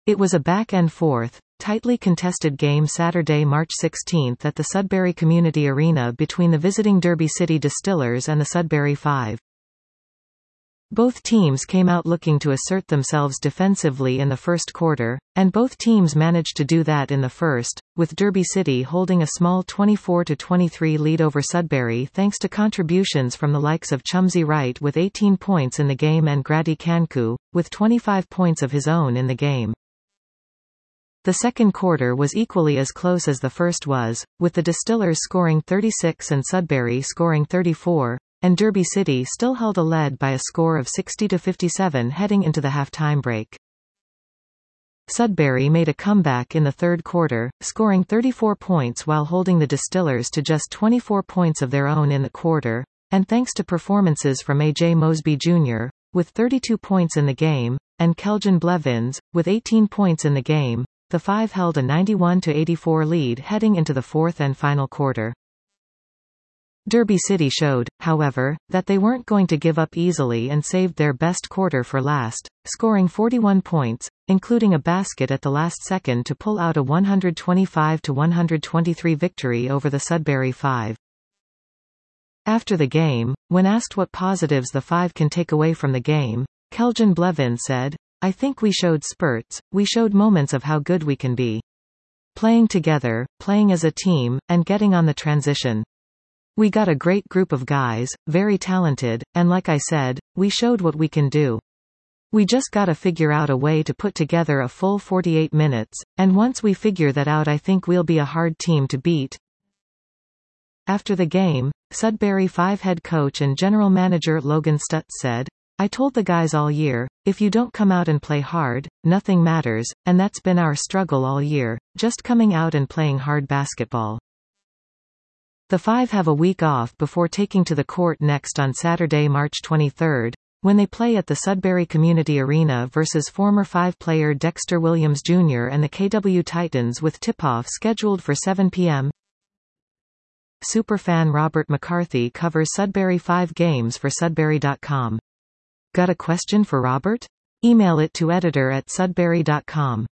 It was a back-and-forth, tightly contested game Saturday, March 16 at the Sudbury Community Arena between the visiting Derby City Distillers and the Sudbury Five. Both teams came out looking to assert themselves defensively in the first quarter, and both teams managed to do that in the first, with Derby City holding a small 24-23 lead over Sudbury thanks to contributions from the likes of Chumsy Wright with 18 points in the game and Grady Cancu, with 25 points of his own in the game. The second quarter was equally as close as the first was, with the Distillers scoring 36 and Sudbury scoring 34, and Derby City still held a lead by a score of 60-57 heading into the half-time break. Sudbury made a comeback in the third quarter, scoring 34 points while holding the Distillers to just 24 points of their own in the quarter, and thanks to performances from A.J. Mosby Jr., with 32 points in the game, and Keljan Blevins, with 18 points in the game, the Five held a 91-84 lead heading into the fourth and final quarter. Derby City showed, however, that they weren't going to give up easily and saved their best quarter for last, scoring 41 points, including a basket at the last second to pull out a 125-123 victory over the Sudbury Five. After the game, when asked what positives the Five can take away from the game, Keljan Blevins said, "I think we showed spurts, we showed moments of how good we can be. Playing together, playing as a team, and getting on the transition. We got a great group of guys, very talented, and like I said, we showed what we can do. We just gotta figure out a way to put together a full 48 minutes, and once we figure that out I think we'll be a hard team to beat." After the game, Sudbury Five head coach and general manager Logan Stutz said, "I told the guys all year, if you don't come out and play hard, nothing matters, and that's been our struggle all year, just coming out and playing hard basketball." The Five have a week off before taking to the court next on Saturday, March 23, when they play at the Sudbury Community Arena versus former Five player Dexter Williams Jr. and the KW Titans, with tip-off scheduled for 7 p.m. Superfan Robert McCarthy covers Sudbury Five games for Sudbury.com. Got a question for Robert? Email it to editor@sudbury.com.